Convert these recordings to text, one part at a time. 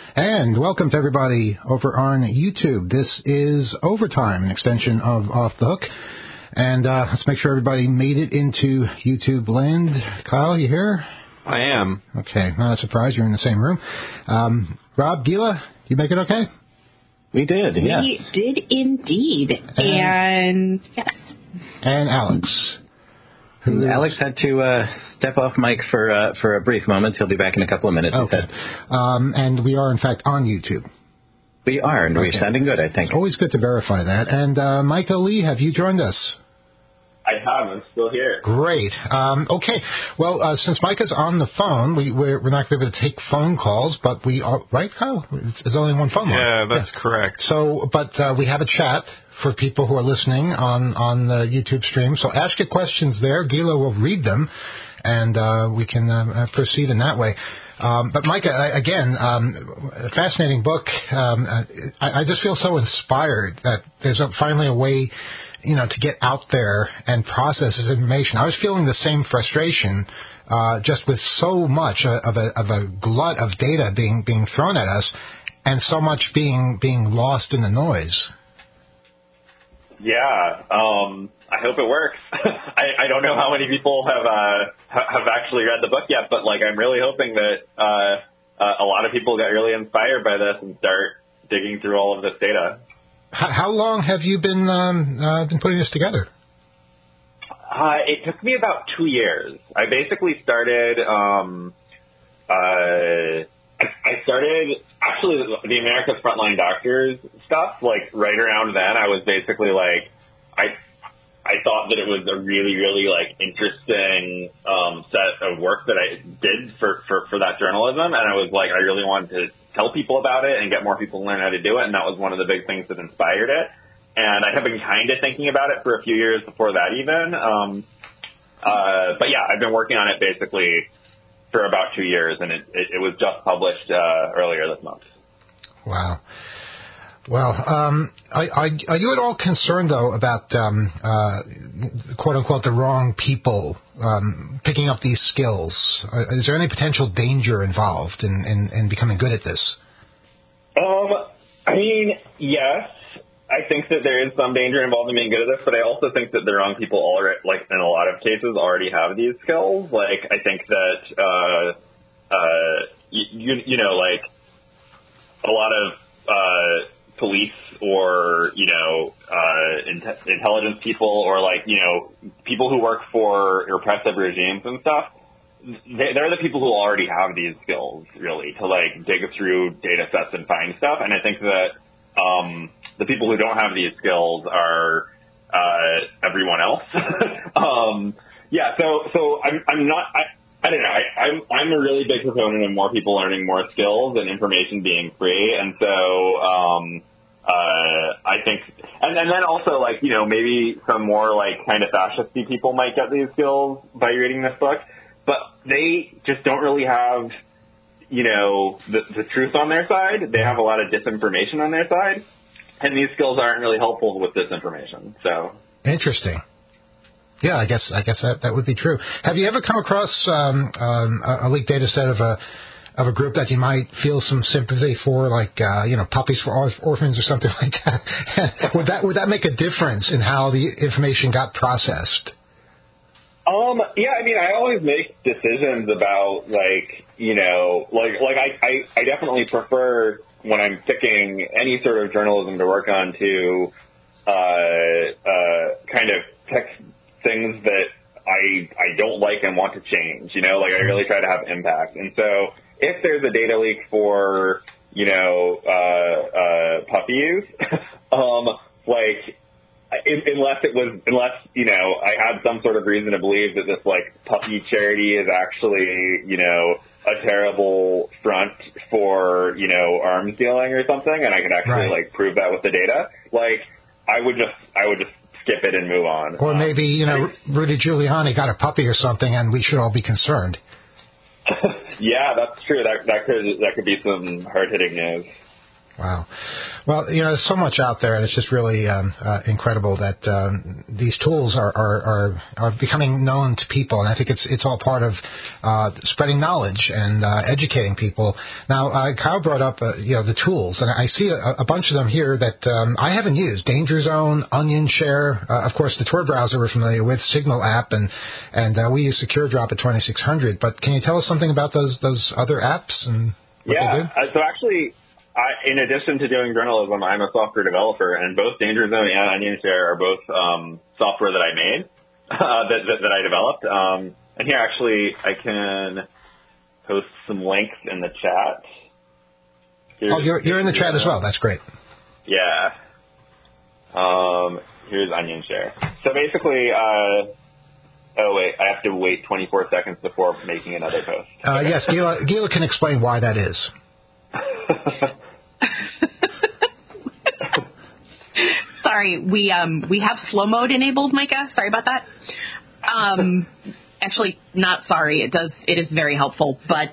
And welcome to everybody over on YouTube. This is Overtime, an extension of Off the Hook. And let's make sure everybody made it into YouTube land. Kyle, you here? I am. Okay, not a surprise. You're in the same room. Rob, Gila, you make it okay? We did, yes. We did indeed. And yes. And Alex. Alex had to step off mic for a brief moment. He'll be back in a couple of minutes. Okay. And we are, in fact, on YouTube. We are, and we're sounding good, I think. It's always good to verify that. And Micah Lee, have you joined us? I have. I'm still here. Great. Okay. Well, since Micah's on the phone, we're not going to be able to take phone calls, but we are, right, Kyle? There's only one phone line. Yeah, that's correct. So, but we have a chat for people who are listening on the YouTube stream. So ask your questions there. Gila will read them, and we can proceed in that way. But Micah, again, a fascinating book. I just feel so inspired that there's finally a way, to get out there and process this information. I was feeling the same frustration, just with so much of a glut of data being thrown at us, and so much being lost in the noise. Yeah, I hope it works. I don't know how many people have actually read the book yet, but I'm really hoping that a lot of people get really inspired by this and start digging through all of this data. How long have you been putting this together? It took me about 2 years. I basically started. I started actually the America's Frontline Doctors stuff right around then. I was basically I thought that it was a really, really interesting set of work that I did for that journalism, and I was I really wanted to tell people about it and get more people to learn how to do it, and that was one of the big things that inspired it. And I have been kind of thinking about it for a few years before that even. But yeah, I've been working on it basically for about 2 years, and it was just published earlier this month. Wow. Well, are you at all concerned, though, about, quote-unquote, the wrong people picking up these skills? Is there any potential danger involved in becoming good at this? I mean, yes. I think that there is some danger involved in being good at this, but I also think that the wrong people already, in a lot of cases, already have these skills. I think that, a lot of police or, intelligence people or, people who work for repressive regimes and stuff, they're the people who already have these skills, really, to, dig through data sets and find stuff. And I think that the people who don't have these skills are everyone else. So I'm not... I don't know. I'm a really big proponent of more people learning more skills and information being free, and so I think, and then also maybe some more kind of fascisty people might get these skills by reading this book, but they just don't really have the truth on their side. They have a lot of disinformation on their side, and these skills aren't really helpful with disinformation. So interesting. Yeah, I guess that would be true. Have you ever come across a leaked data set of a group that you might feel some sympathy for, puppies for orphans or something like that? would that make a difference in how the information got processed? Yeah, I mean, I always make decisions about I definitely prefer when I'm picking any sort of journalism to work on to kind of pick things that I don't like and want to change, I really try to have impact. And so if there's a data leak for, puppy use, unless I had some sort of reason to believe that this puppy charity is actually, a terrible front for, arms dealing or something, and I could actually prove that with the data, I would just skip it and move on. Or maybe, Rudy Giuliani got a puppy or something, and we should all be concerned. Yeah, that's true. That could be some hard-hitting news. Wow. Well, there's so much out there, and it's just really incredible that these tools are becoming known to people, and I think it's all part of spreading knowledge and educating people. Now, Kyle brought up the tools, and I see a bunch of them here that I haven't used. Danger Zone, Onion Share, of course, the Tor browser we're familiar with, Signal app, and we use Secure Drop at 2600. But can you tell us something about those other apps and what they do? So actually, in addition to doing journalism, I'm a software developer, and both Danger Zone and Onion Share are both software that I made, that I developed. And here, actually, I can post some links in the chat. You're in the chat as well. That's great. Yeah. Here's Onion Share. So basically, I have to wait 24 seconds before making another post. Yes, Gila can explain why that is. Sorry, we have slow mode enabled, Micah. Sorry about that. Actually, not sorry. It is very helpful, but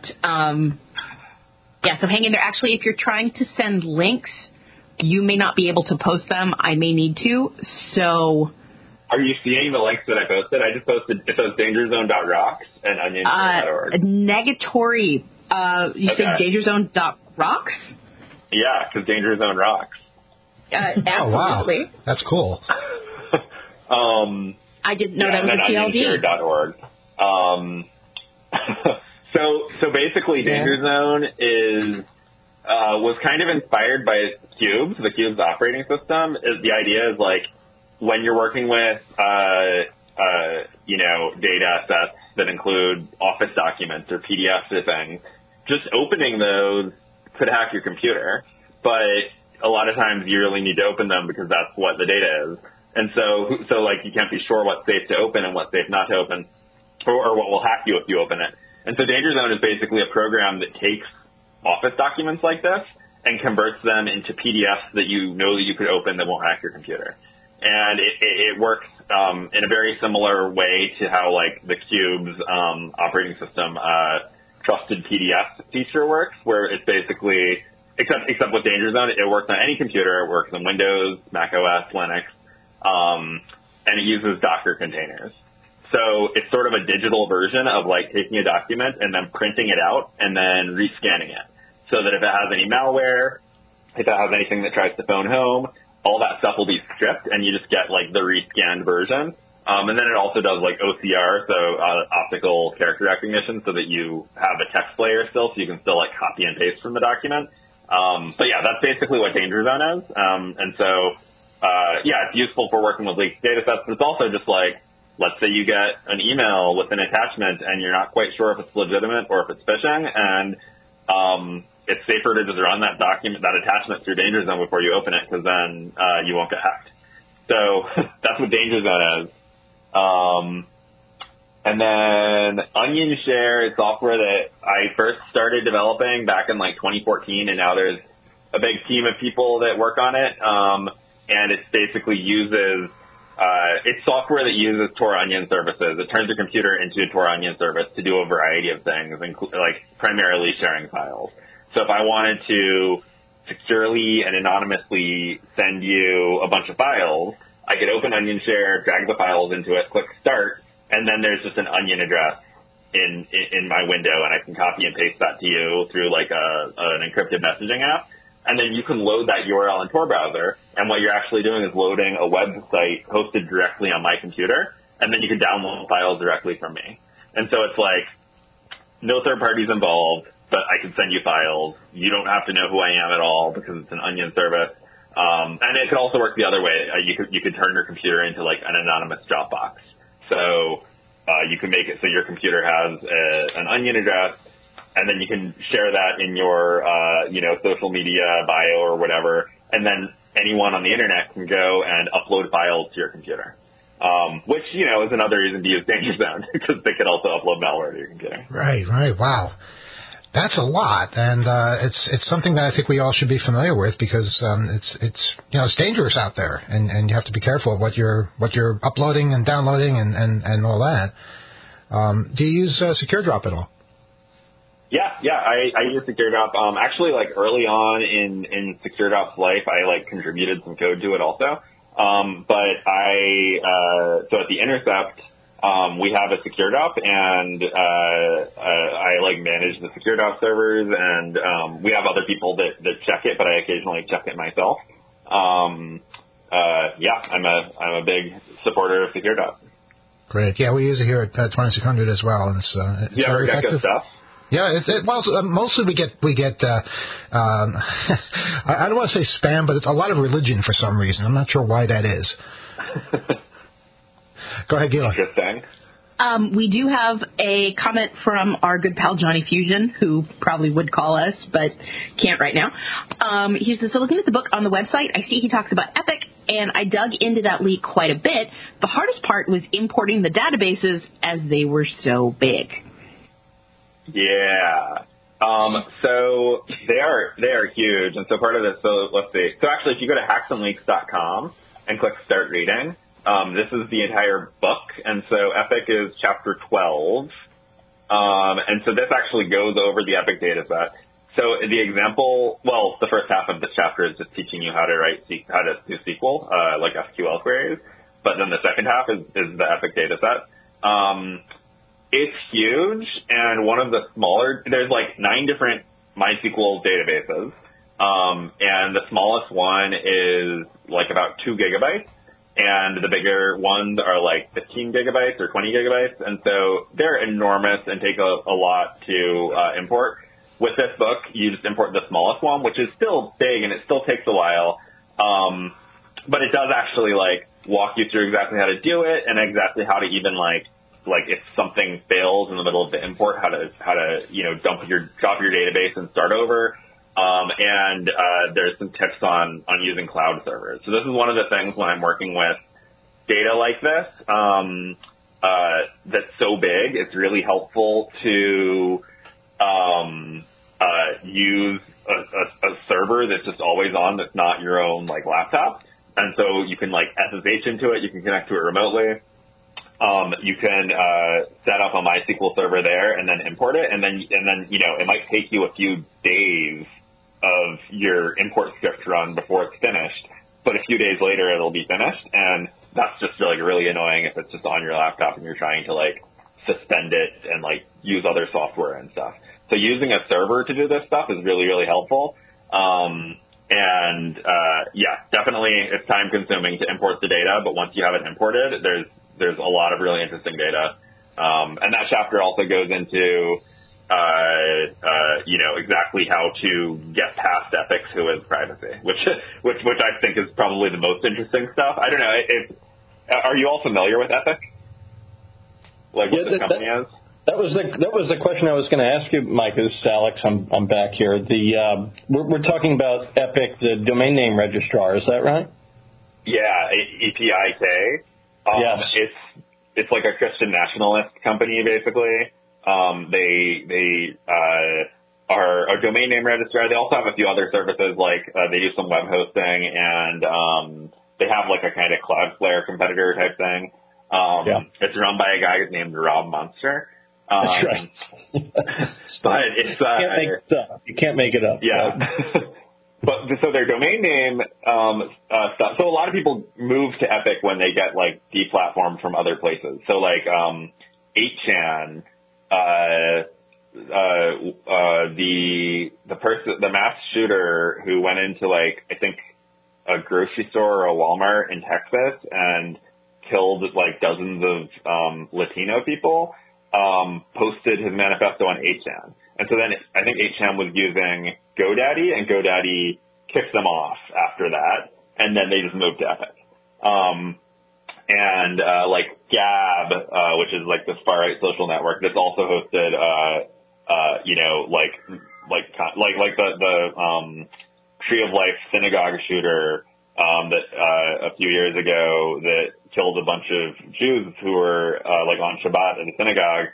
so hang in there. Actually, if you're trying to send links, you may not be able to post them. I may need to. So, are you seeing the links that I posted? I just posted. It says dangerzone.rocks and onionshare.org. Negatory. You said dangerzone.rocks? Yeah, because Danger Zone rocks. Absolutely. Oh, wow. That's cool. I didn't know that was a TLD. Onionshare.org. So basically, Danger Zone was kind of inspired by Cubes, the Cubes operating system. The idea is like when you're working with data sets that include Office documents or PDFs or things, just opening those could hack your computer, but a lot of times you really need to open them because that's what the data is. And so like you can't be sure what's safe to open and what's safe not to open, or what will hack you if you open it. And so Danger Zone is basically a program that takes Office documents like this and converts them into PDFs that you know that you could open that won't hack your computer. And it works in a very similar way to how like the Cubes operating system trusted PDF feature works, where it's basically, except with Danger Zone, it works on any computer. It works on Windows, Mac OS, Linux, and it uses Docker containers. So it's sort of a digital version of like taking a document and then printing it out and then rescanning it. So that if it has any malware, if it has anything that tries to phone home, all that stuff will be stripped and you just get like the rescanned version. And then it also does like OCR, so optical character recognition, so that you have a text layer still, so you can still like copy and paste from the document. But yeah, that's basically what Danger Zone is. And so, it's useful for working with leaked data sets, but it's also just like, let's say you get an email with an attachment and you're not quite sure if it's legitimate or if it's phishing, and it's safer to just run that attachment through Danger Zone before you open it, because then you won't get hacked. So that's what Danger Zone is. And then Onion Share is software that I first started developing back in like 2014, and now there's a big team of people that work on it. And it basically uses, it's software that uses Tor Onion services. It turns your computer into a Tor Onion service to do a variety of things, like primarily sharing files. So if I wanted to securely and anonymously send you a bunch of files, I could open Onion Share, drag the files into it, click Start, and then there's just an Onion address in my window, and I can copy and paste that to you through like an encrypted messaging app. And then you can load that URL in Tor browser, and what you're actually doing is loading a website hosted directly on my computer, and then you can download files directly from me. And so it's like no third parties involved, but I can send you files. You don't have to know who I am at all because it's an Onion service. And it could also work the other way. You could turn your computer into like an anonymous Dropbox. So you can make it so your computer has an Onion address, and then you can share that in your social media bio or whatever, and then anyone on the internet can go and upload files to your computer. Which is another reason to use Danger Zone, because they could also upload malware to your computer. Right. Wow. That's a lot, and it's something that I think we all should be familiar with, because it's dangerous out there, and you have to be careful of what you're uploading and downloading and all that. Do you use Secure Drop at all? I use SecureDrop. Actually, like early on in SecureDrop's life, I like contributed some code to it also. But so at the Intercept, we have a SecureDrop, and I like manage the SecureDrop servers, and we have other people that check it, but I occasionally check it myself. I'm a big supporter of SecureDrop. Great. Yeah, we use it here at 2600 as well, and it's very effective. Good stuff. Yeah, mostly we get. I don't want to say spam, but it's a lot of religion for some reason. I'm not sure why that is. Go ahead, Gila. Interesting. We do have a comment from our good pal Johnny Fusion, who probably would call us, but can't right now. He says, so looking at the book on the website, I see he talks about Epic, and I dug into that leak quite a bit. The hardest part was importing the databases as they were so big. Yeah. So they are huge, and so part of this. So let's see. So actually, if you go to hacksandleaks.com and click Start Reading, this is the entire book, and so Epic is chapter 12, and so this actually goes over the Epic data set. So the example, well, the first half of the chapter is just teaching you how to do SQL, like SQL queries, but then the second half is the Epic data set. It's huge, and one of the smaller, there's like 9 different MySQL databases, and the smallest one is like about 2 gigabytes, and the bigger ones are like 15 gigabytes or 20 gigabytes, and so they're enormous and take a lot to import. With this book, you just import the smallest one, which is still big, and it still takes a while, but it does actually like walk you through exactly how to do it, and exactly how to even like if something fails in the middle of the import, how to drop your database and start over. And there's some tips on using cloud servers. So this is one of the things when I'm working with data like this that's so big, it's really helpful to use a server that's just always on, that's not your own like laptop. And so you can like SSH into it, you can connect to it remotely. You can set up a MySQL server there and then import it, and then it might take you a few days of your import script run before it's finished, but a few days later it'll be finished, and that's just like really annoying if it's just on your laptop and you're trying to like suspend it and like use other software and stuff. So using a server to do this stuff is really, really helpful. Definitely it's time consuming to import the data, but once you have it imported, there's a lot of really interesting data. And that chapter also goes into, exactly how to get past Epic's who-is privacy, which I think is probably the most interesting stuff. I don't know. Are you all familiar with Epic? Like what this company is? That was the question I was going to ask you, Mike. This is Alex. I'm back here. We're talking about Epic, the domain name registrar. Is that right? Yeah, EPIK. Yes. It's like a Christian nationalist company, basically. They are a domain name registrar. They also have a few other services, like they do some web hosting, and they have like a kind of Cloudflare competitor type thing. It's run by a guy named Rob Monster. That's right. But it's you can't make it up. Yeah. But so their domain name stuff. So a lot of people move to Epic when they get like deplatformed from other places. So like 8chan, the mass shooter who went into like I think a grocery store or a Walmart in Texas and killed like dozens of Latino people, posted his manifesto on 8chan. And so then I think 8chan was using GoDaddy, and GoDaddy kicked them off after that, and then they just moved to Epic. Like Gab, which is like this far-right social network that's also hosted, the Tree of Life synagogue shooter that a few years ago that killed a bunch of Jews who were like on Shabbat at a synagogue.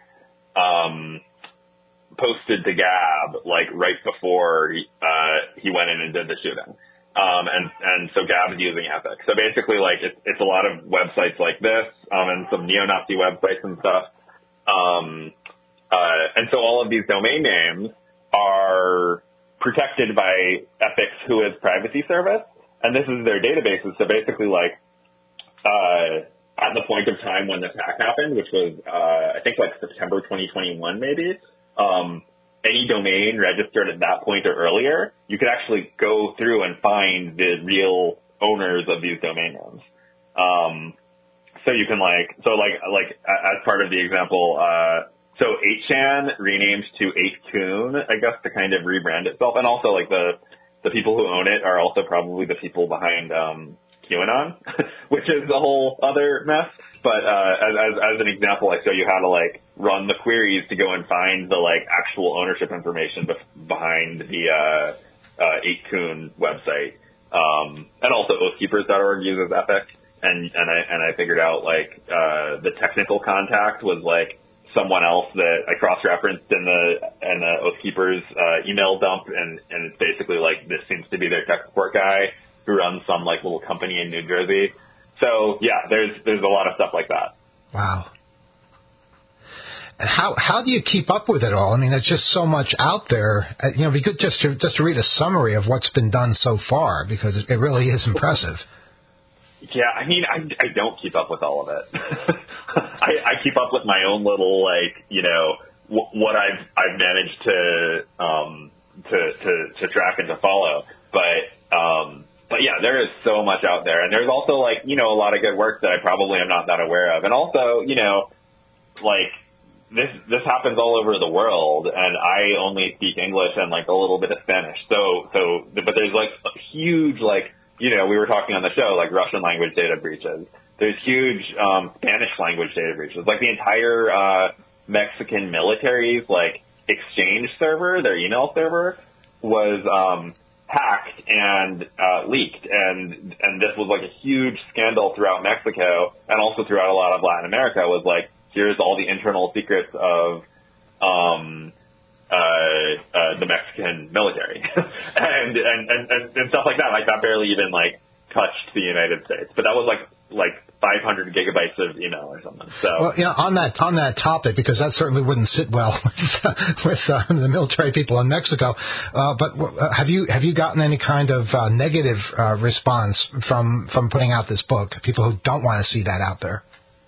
Posted to Gab like right before he went in and did the shooting, and so Gab is using Epic. So basically, like it's a lot of websites like this, and some neo-Nazi websites and stuff, And so all of these domain names are protected by Epic's Whois privacy service, and this is their databases. So basically, like, at the point of time when this hack happened, which was, I think, like September 2021, maybe, any domain registered at that point or earlier, you could actually go through and find the real owners of these domain names. So you can as part of the example, so 8chan renamed to 8kun, I guess, to kind of rebrand itself. And also, like, the people who own it are also probably the people behind, QAnon, which is a whole other mess. But, as an example, I show you how to, like, run the queries to go and find the, like, actual ownership information behind the, 8kun website. And also oathkeepers.org uses Epic. And I figured out, like, the technical contact was, like, someone else that I cross-referenced in the Oathkeepers email dump, and it's basically like, this seems to be their tech support guy who runs some, like, little company in New Jersey. So yeah, there's a lot of stuff like that. Wow. And how do you keep up with it all? I mean, there's just so much out there. You know, it'd be good just to read a summary of what's been done so far, because it really is impressive. Yeah, I mean, I don't keep up with all of it. I keep up with my own little, like, you know, what I've managed to track and to follow. But yeah, there is so much out there, and there's also, like, you know, a lot of good work that I probably am not that aware of. And also, you know, like, this happens all over the world, and I only speak English and, like, a little bit of Spanish. But there's, like, a huge, like, you know, we were talking on the show, like, Russian language data breaches. There's huge Spanish language data breaches. Like, the entire Mexican military's, like, exchange server, their email server, was hacked and leaked. And this was, like, a huge scandal throughout Mexico, and also throughout a lot of Latin America, was, like, here's all the internal secrets of the Mexican military. and stuff like that. Like, that barely even, like, touched the United States. But that was, like 500 gigabytes of email or something. So, well, you know, on that topic, because that certainly wouldn't sit well with the military people in Mexico. But have you gotten any kind of negative response from putting out this book? People who don't want to see that out there.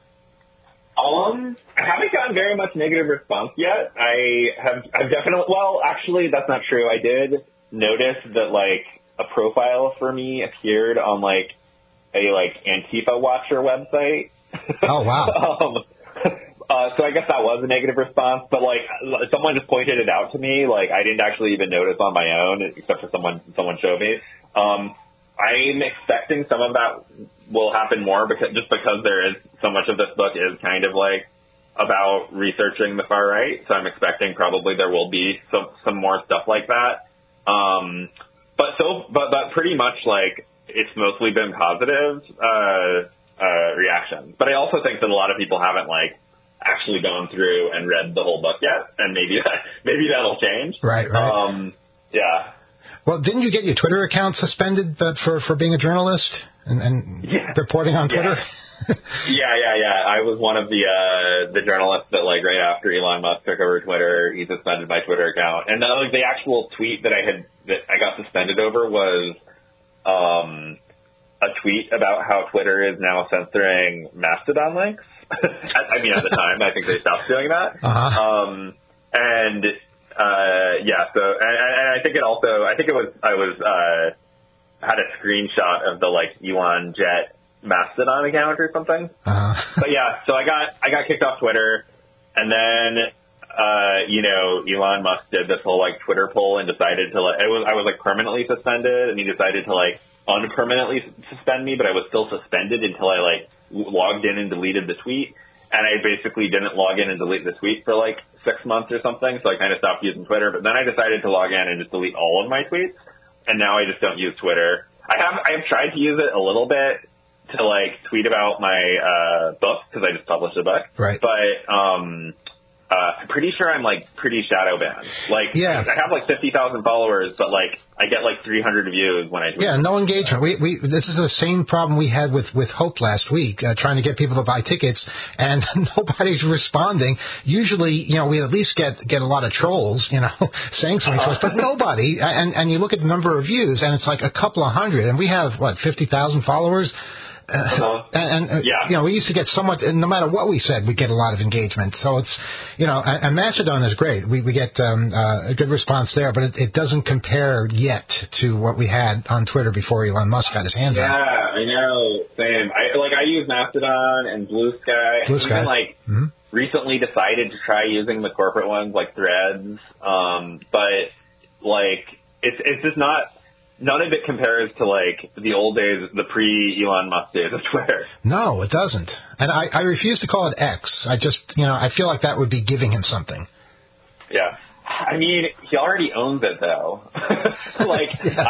I haven't gotten very much negative response yet. I've definitely, well, actually, that's not true. I did notice that, like, a profile for me appeared on, like, a, like, Antifa Watcher website. Oh, wow. So I guess that was a negative response, but, like, someone just pointed it out to me. Like, I didn't actually even notice on my own, except for someone showed me. I'm expecting some of that will happen more because there is so much of this book is kind of, like, about researching the far right. So I'm expecting probably there will be some more stuff like that. But pretty much, like, it's mostly been positive reactions. But I also think that a lot of people haven't, like, actually gone through and read the whole book yet, and maybe that'll change. Right. Yeah. Well, didn't you get your Twitter account suspended for being a journalist and reporting on Twitter? Yeah. I was one of the journalists that, like, right after Elon Musk took over Twitter, he suspended my Twitter account. And like, the actual tweet that I got suspended over was a tweet about how Twitter is now censoring Mastodon links. I mean, at the time, I think they stopped doing that. Uh-huh. I think I had a screenshot of the, like, Elon Jet Mastodon account or something. Uh-huh. But yeah, so I got kicked off Twitter, and then Elon Musk did this whole, like, Twitter poll and decided to, I was like permanently suspended, and he decided to, like, unpermanently suspend me, but I was still suspended until I, like, logged in and deleted the tweet. And I basically didn't log in and delete the tweet for, like, 6 months or something, so I kind of stopped using Twitter. But then I decided to log in and just delete all of my tweets, and now I just don't use Twitter. I have tried to use it a little bit to, like, tweet about my book, because I just published a book. Right. But I'm pretty sure I'm like pretty shadow banned. Like, yeah. I have like 50,000 followers, but like I get like 300 views when I tweet. Yeah, no engagement. This is the same problem we had with Hope last week, trying to get people to buy tickets, and nobody's responding. Usually, we at least get a lot of trolls, saying something to us, but nobody. And you look at the number of views, and it's like a couple of hundred, and we have 50,000 followers. We used to get somewhat, no matter what we said, we get a lot of engagement. So it's, and Mastodon is great. We get a good response there, but it doesn't compare yet to what we had on Twitter before Elon Musk got his hands on it. Yeah, I know. Same. I use Mastodon and Blue Sky. Blue Sky. Even recently decided to try using the corporate ones like Threads. But like it's just not. None of it compares to, like, the old days, the pre-Elon Musk days of Twitter. No, it doesn't. And I refuse to call it X. I just, I feel like that would be giving him something. Yeah. I mean, he already owns it, though. Like,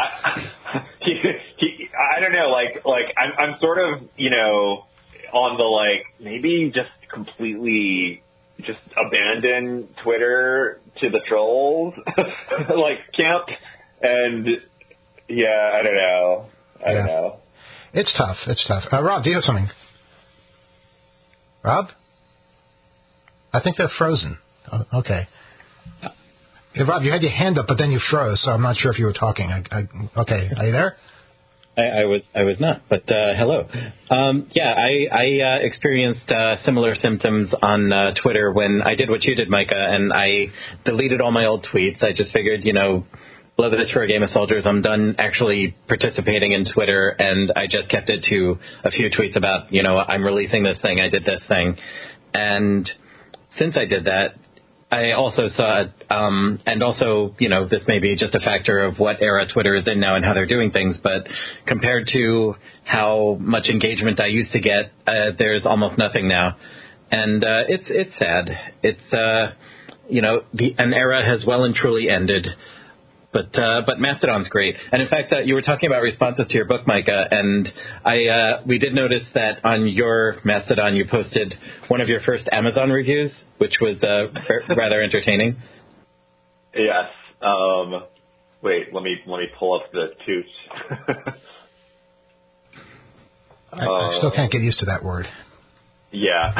I don't know, like I'm sort of, on the, like, maybe just completely just abandon Twitter to the trolls, like, camp, and... Yeah, I don't know. I don't know. It's tough. Rob, do you have something? Rob? I think they're frozen. Oh, okay. Yeah, Rob, you had your hand up, but then you froze, so I'm not sure if you were talking. Okay, are you there? I was not, but hello. I experienced similar symptoms on Twitter when I did what you did, Micah, and I deleted all my old tweets. I just figured, blow this for a game of soldiers. I'm done actually participating in Twitter, and I just kept it to a few tweets about, I'm releasing this thing, I did this thing. And since I did that, I also saw, and also, this may be just a factor of what era Twitter is in now and how they're doing things, but compared to how much engagement I used to get, there's almost nothing now. And it's sad. It's, an era has well and truly ended. But Mastodon's great. And in fact, you were talking about responses to your book, Micah, and we did notice that on your Mastodon you posted one of your first Amazon reviews, which was rather entertaining. Yes. Wait, let me pull up the toot. I still can't get used to that word. Yeah.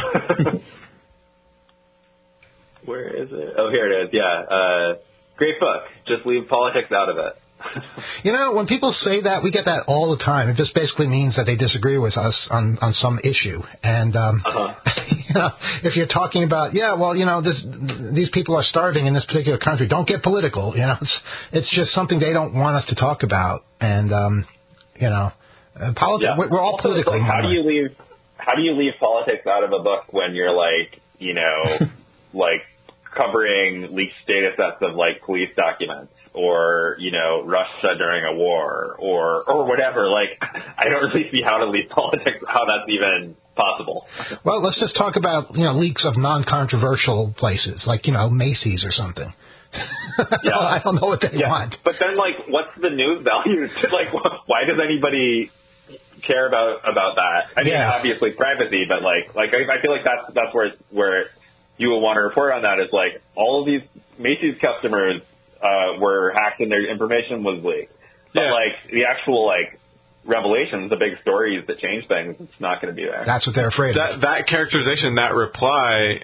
Where is it? Oh, here it is. Yeah. Great book. Just leave politics out of it. When people say that, we get that all the time. It just basically means that they disagree with us on some issue. And, if you're talking about, these people are starving in this particular country, don't get political. It's just something they don't want us to talk about. And, politics, we're all political. Like, how do you leave politics out of a book when you're like, like, covering leaked data sets of like police documents or, Russia during a war or whatever. Like, I don't really see how to leave politics, how that's even possible. Well, let's just talk about, leaks of non-controversial places like, Macy's or something. Yeah. I don't know what they want. But then, like, what's the news value? Like, why does anybody care about that? I mean, obviously privacy, but like I feel like that's where you will want to report on that is like all of these Macy's customers were hacked and their information was leaked. But like the actual like revelations, the big stories that change things, it's not going to be there. That's what they're afraid of. That characterization, that reply,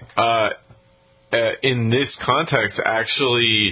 in this context, actually,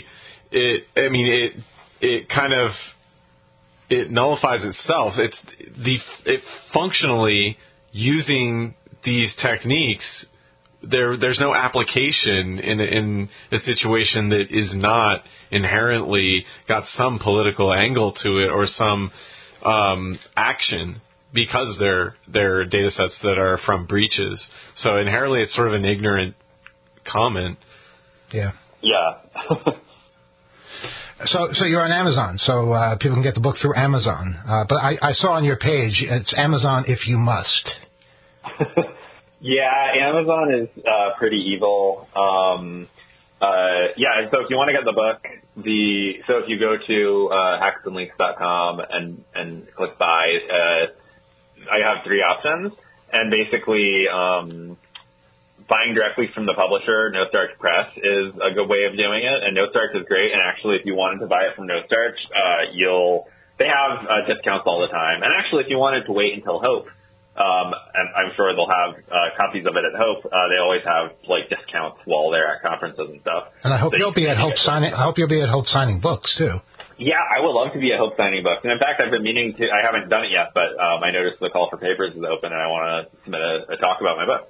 it kind of it nullifies itself. It functionally using these techniques. There's no application in a situation that is not inherently got some political angle to it or some action because they're data sets that are from breaches. So inherently it's sort of an ignorant comment. Yeah. Yeah. So you're on Amazon, so people can get the book through Amazon. But I saw on your page, it's Amazon if you must. Yeah, Amazon is pretty evil. And so if you want to get the book, so if you go to hacksandleaks.com and click buy, I have three options, and basically buying directly from the publisher, No Starch Press, is a good way of doing it, and No Starch is great. And actually, if you wanted to buy it from No Starch, they have discounts all the time. And actually, if you wanted to wait until Hope, and I'm sure they'll have copies of it at Hope. They always have like discounts while they're at conferences and stuff. And I hope you'll be at Hope signing. I hope you'll be at Hope signing books too. Yeah, I would love to be at Hope signing books. And in fact, I've been meaning to. I haven't done it yet, but I noticed the call for papers is open, and I want to submit a talk about my book.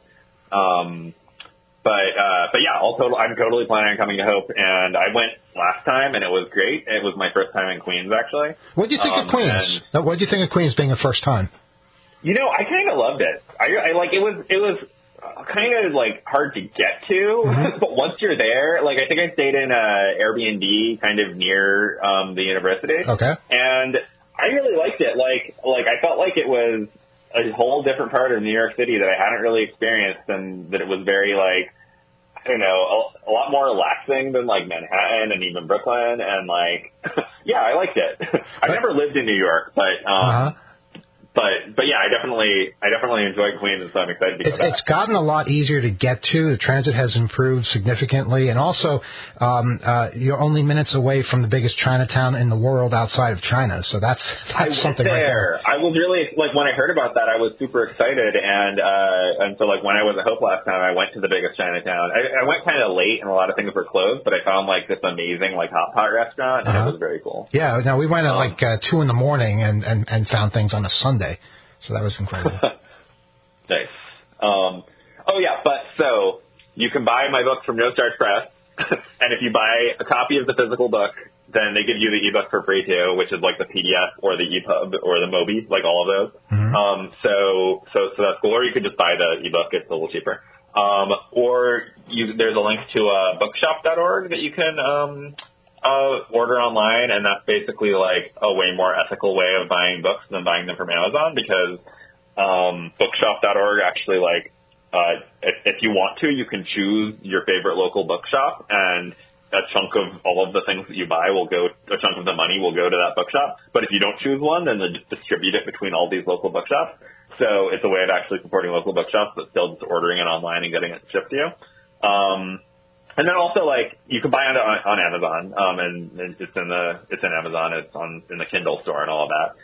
But yeah, I'm totally planning on coming to Hope, and I went last time, and it was great. It was my first time in Queens, actually. What do you think of Queens? What do you think of Queens being a first time? You know, I kind of loved it. I like it was kind of like hard to get to, but once you're there, like I think I stayed in a Airbnb kind of near the university. Okay. And I really liked it. Like I felt like it was a whole different part of New York City that I hadn't really experienced, and that it was very like, I don't know, a lot more relaxing than like Manhattan and even Brooklyn, and like yeah, I liked it. I've never lived in New York, but But yeah, I definitely enjoyed Queens, and so I'm excited to go back. It's gotten a lot easier to get to. The transit has improved significantly, and also you're only minutes away from the biggest Chinatown in the world outside of China. So that's something right there. I was really like when I heard about that, I was super excited, and so like when I was at Hope last time, I went to the biggest Chinatown. I went kind of late, and a lot of things were closed, but I found like this amazing like hot pot restaurant, and it was very cool. Yeah, no, we went at like 2 in the morning and found things on a Sunday. So that was incredible. Nice. Oh, yeah, but so you can buy my book from No Starch Press, and if you buy a copy of the physical book, then they give you the ebook for free, too, which is like the PDF or the EPUB or the Mobi, like all of those. So that's cool. Or you could just buy the ebook. It's a little cheaper. Or there's a link to bookshop.org that you can order online, and that's basically like a way more ethical way of buying books than buying them from Amazon, because bookshop.org actually like if you want to, you can choose your favorite local bookshop, and a chunk of all of the things that you buy a chunk of the money will go to that bookshop. But if you don't choose one, then they just distribute it between all these local bookshops. So it's a way of actually supporting local bookshops, but still just ordering it online and getting it shipped to you. And then also, like, you can buy it on Amazon, and it's in Amazon, it's in the Kindle store and all of that.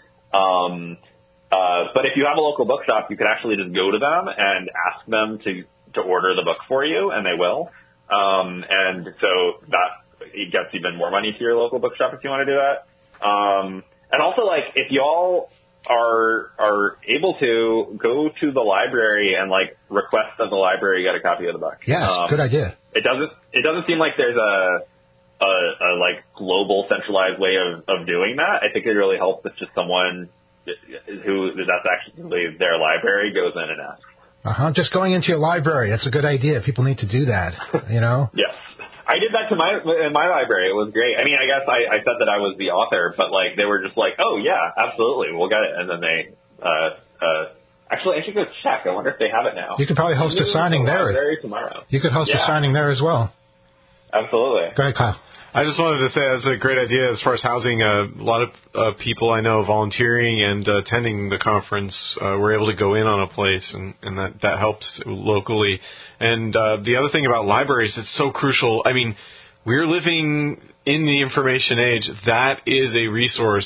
But if you have a local bookshop, you can actually just go to them and ask them to order the book for you, and they will. And so that it gets even more money to your local bookshop if you want to do that. And also, like, if y'all are able to go to the library and like request that the library get a copy of the book. Yes, good idea. It doesn't seem like there's a like global centralized way of doing that. I think it really helps if just someone that's actually their library goes in and asks. Just going into your library, that's a good idea. People need to do that, you know? Yes. I did that in my library. It was great. I mean, I guess I said that I was the author, but like they were just like, oh yeah, absolutely, we'll get it. And then they actually, I should go check. I wonder if they have it now. You could probably host a signing there. Tomorrow. You could host a signing there as well. Absolutely. Go ahead, Kyle. I just wanted to say that's a great idea as far as housing. A lot of people I know volunteering and attending the conference were able to go in on a place, and that helps locally. And the other thing about libraries, it's so crucial. I mean, we're living in the information age. That is a resource.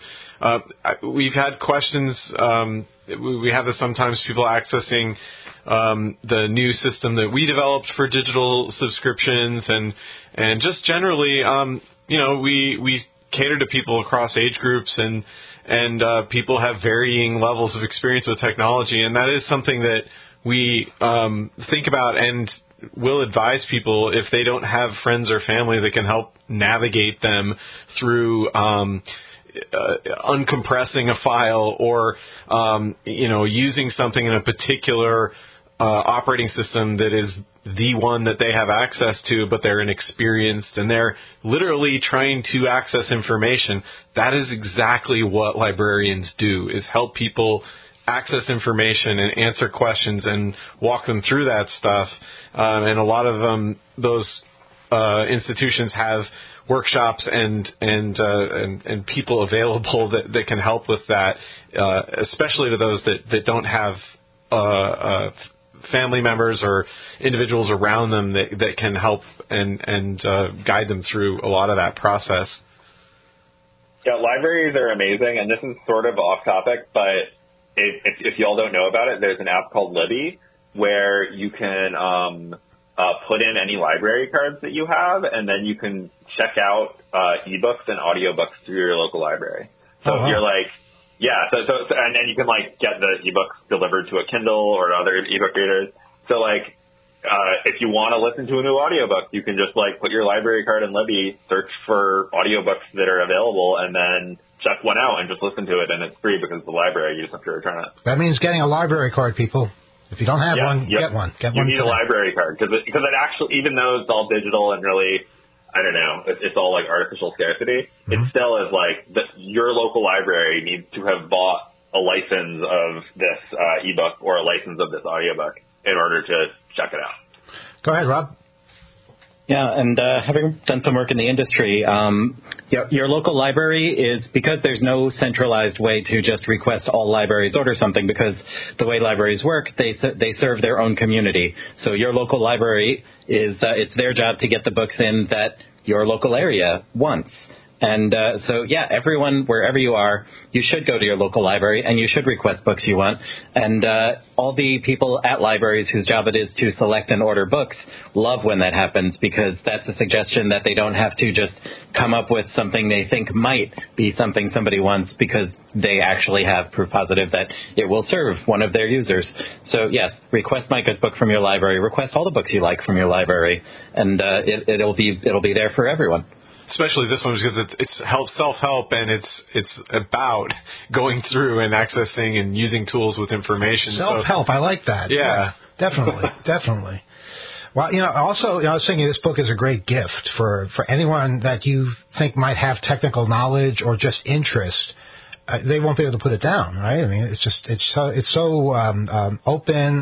We've had questions. We have this sometimes, people accessing the new system that we developed for digital subscriptions, and just generally, we cater to people across age groups, and people have varying levels of experience with technology, and that is something that we think about and will advise people if they don't have friends or family that can help navigate them through uncompressing a file or using something in a particular operating system that is the one that they have access to, but they're inexperienced and they're literally trying to access information. That is exactly what librarians do, is help people access information and answer questions and walk them through that stuff. And a lot of those institutions have workshops and people available that can help with that, especially to those that don't have family members or individuals around them that can help and guide them through a lot of that process. Yeah, libraries are amazing, and this is sort of off topic, but if y'all don't know about it, there's an app called Libby where you can put in any library cards that you have, and then you can check out ebooks and audiobooks through your local library. So if you're like, yeah, so and then you can like get the ebooks delivered to a Kindle or other ebook readers. So like, if you want to listen to a new audiobook, you can just like put your library card in Libby, search for audiobooks that are available, and then check one out and just listen to it, and it's free because it's the library. You just have to return it. That means getting a library card, people. If you don't have one, get one. Get one. You need a library card because it actually, even though it's all digital and really, I don't know, it's all like artificial scarcity. It still is like your local library needs to have bought a license of this ebook or a license of this audiobook in order to check it out. Go ahead, Rob. Yeah, and having done some work in the industry, your local library is, because there's no centralized way to just request all libraries order something, because the way libraries work, they serve their own community. So your local library is, it's their job to get the books in that your local area wants. And so, yeah, everyone, wherever you are, you should go to your local library and you should request books you want. And all the people at libraries whose job it is to select and order books love when that happens, because that's a suggestion that they don't have to just come up with something they think might be something somebody wants, because they actually have proof positive that it will serve one of their users. So, yes, request Micah's book from your library. Request all the books you like from your library, and it'll be there for everyone. Especially this one, because it's self-help, and it's about going through and accessing and using tools with information. Self-help, I like that. Yeah. Definitely. Well, also, I was thinking this book is a great gift for anyone that you think might have technical knowledge or just interest. They won't be able to put it down, right? I mean, it's so open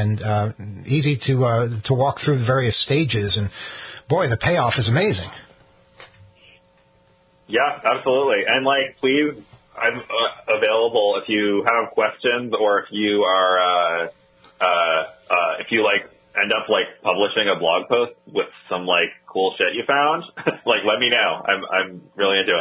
and easy to walk through the various stages, and boy, the payoff is amazing. Yeah, absolutely. And like, please, I'm available if you have questions, or if you are, if you like end up like publishing a blog post with some like cool shit you found, like let me know. I'm really into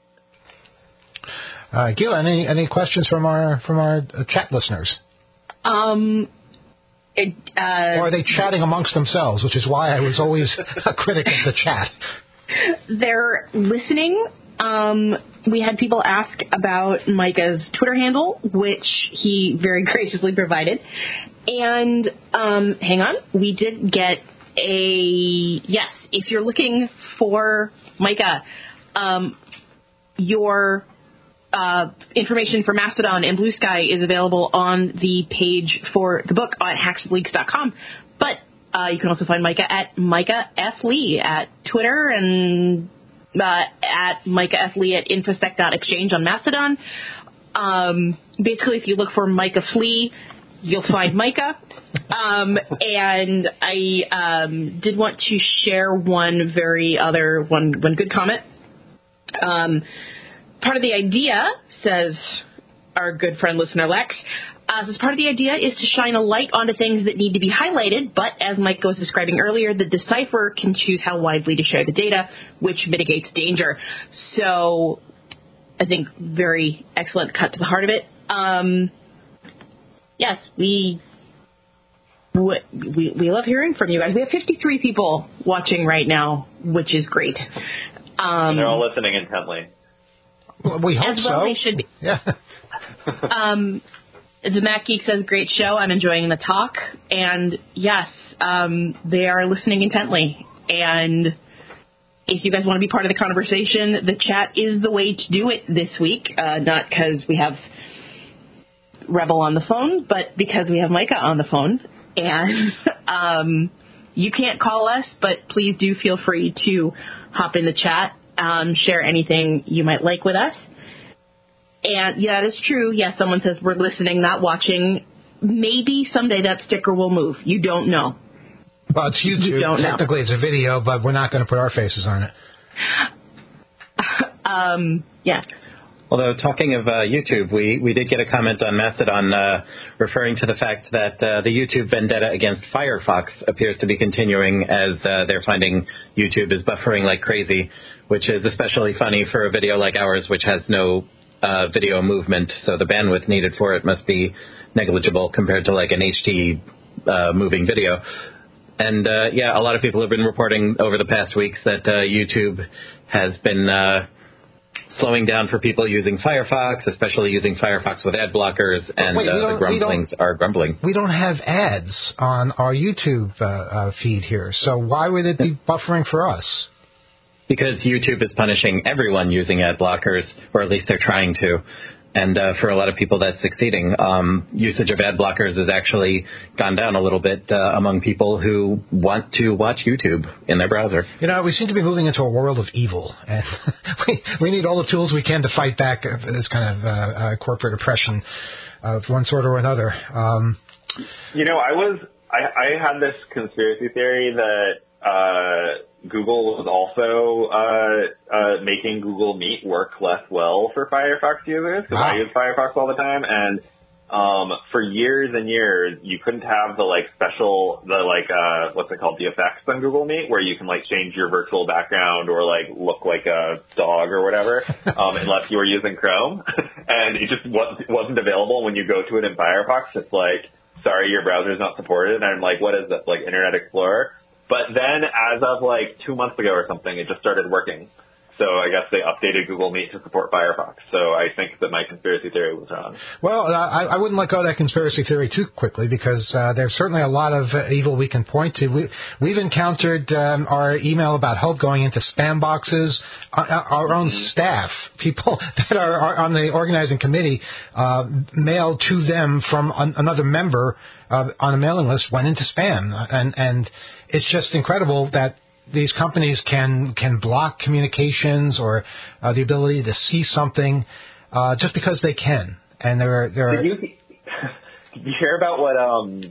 it. Gil, any questions from our chat listeners? Or are they chatting amongst themselves, which is why I was always a critic of the chat. They're listening. We had people ask about Micah's Twitter handle, which he very graciously provided. And hang on, we did get yes, if you're looking for Micah, your information for Mastodon and Blue Sky is available on the page for the book at hacksleaks.com. But you can also find Micah at Micah F. Lee at Twitter, and at Micah F. Lee at infosec.exchange on Mastodon. Basically, if you look for Micah Flea, you'll find Micah. And I did want to share one good comment. Part of the idea, says our good friend listener Lex, says part of the idea is to shine a light onto things that need to be highlighted, but as Mike was describing earlier, the decipherer can choose how widely to share the data, which mitigates danger. So I think very excellent cut to the heart of it. Yes, we love hearing from you guys. We have 53 people watching right now, which is great. And they're all listening intently. Well, we hope as well so. They should be. Yeah. The Mac Geek says, great show. I'm enjoying the talk. And yes, they are listening intently. And if you guys want to be part of the conversation, the chat is the way to do it this week. Not because we have Rebel on the phone, but because we have Micah on the phone. And you can't call us, but please do feel free to hop in the chat, share anything you might like with us. And yeah, that is true. Yeah, someone says we're listening, not watching. Maybe someday that sticker will move. You don't know. Well, it's YouTube. You don't Technically, know. It's a video, but we're not going to put our faces on it. Yeah. Although, talking of YouTube, we did get a comment on Mastodon referring to the fact that the YouTube vendetta against Firefox appears to be continuing as they're finding YouTube is buffering like crazy, which is especially funny for a video like ours, which has no video movement, so the bandwidth needed for it must be negligible compared to like an HD moving video. And yeah, a lot of people have been reporting over the past weeks that YouTube has been slowing down for people using Firefox, especially using Firefox with ad blockers, and the grumblings are grumbling. We don't have ads on our YouTube feed here, so why would it be buffering for us? Because YouTube is punishing everyone using ad blockers, or at least they're trying to. And for a lot of people, that's succeeding. Usage of ad blockers has actually gone down a little bit among people who want to watch YouTube in their browser. You know, we seem to be moving into a world of evil, and we need all the tools we can to fight back this kind of corporate oppression of one sort or another. You know, I had this conspiracy theory that Google was also making Google Meet work less well for Firefox users, because I use Firefox all the time, and for years and years you couldn't have the what's it called, the effects on Google Meet, where you can like change your virtual background or like look like a dog or whatever, unless you were using Chrome, and it just wasn't available. When you go to it in Firefox, it's like, sorry, your browser is not supported, and I'm like, what is this, like Internet Explorer? But then, as of like 2 months ago or something, it just started working. So I guess they updated Google Meet to support Firefox. So I think that my conspiracy theory was wrong. Well, I wouldn't let go of that conspiracy theory too quickly, because there's certainly a lot of evil we can point to. We've encountered our email about help going into spam boxes. Our own staff, people that are on the organizing committee, mailed to them from another member on a mailing list, went into spam. And it's just incredible that these companies can block communications or the ability to see something just because they can. And Did you hear about what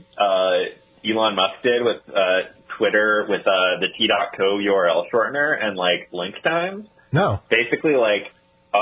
Elon Musk did with Twitter with the t.co URL shortener and like link times? No. Basically, like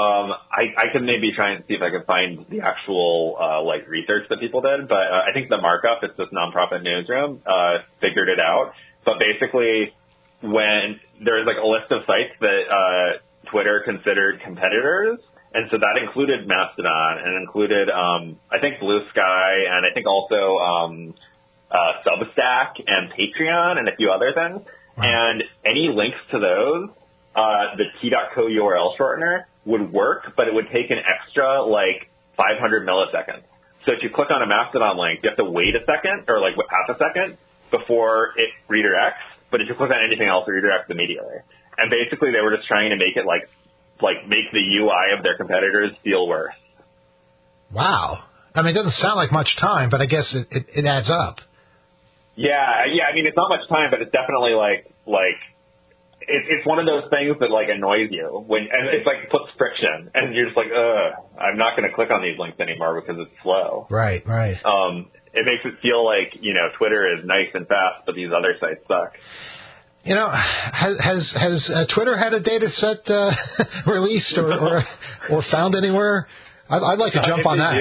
I could maybe try and see if I could find the actual like research that people did, but I think the markup, it's this nonprofit newsroom, figured it out. But basically, when there's like a list of sites that Twitter considered competitors, and so that included Mastodon and included I think Blue Sky, and I think also Substack and Patreon and a few other things. Wow. And any links to those, the t.co URL shortener would work, but it would take an extra like 500 milliseconds. So if you click on a Mastodon link, you have to wait a second or like half a second before it redirects. But if you click on anything else, it redirects immediately. And basically, they were just trying to make it like make the UI of their competitors feel worse. Wow. I mean, it doesn't sound like much time, but I guess it adds up. Yeah. I mean, it's not much time, but it's definitely like it's one of those things that like annoys you and it's like puts friction, and you're just like, I'm not going to click on these links anymore because it's slow. Right. It makes it feel like, you know, Twitter is nice and fast, but these other sites suck. You know, has Twitter had a data set released or found anywhere? I'd like to jump on that.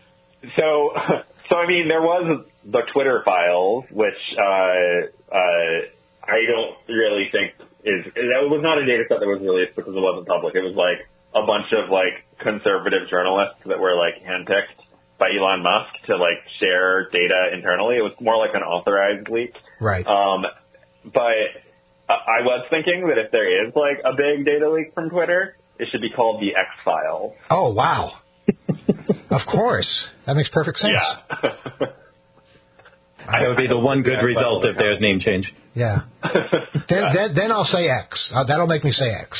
So I mean, there was the Twitter files, which I don't really think that was not a data set that was released because it wasn't public. It was like a bunch of like conservative journalists that were like handpicked by Elon Musk to like share data internally. It was more like an authorized leak. Right. But I was thinking that if there is like a big data leak from Twitter, it should be called the X-Files. Oh, wow. Of course. That makes perfect sense. Yeah. That would be the one good result of their name change. Yeah. Then I'll say X. That'll make me say X.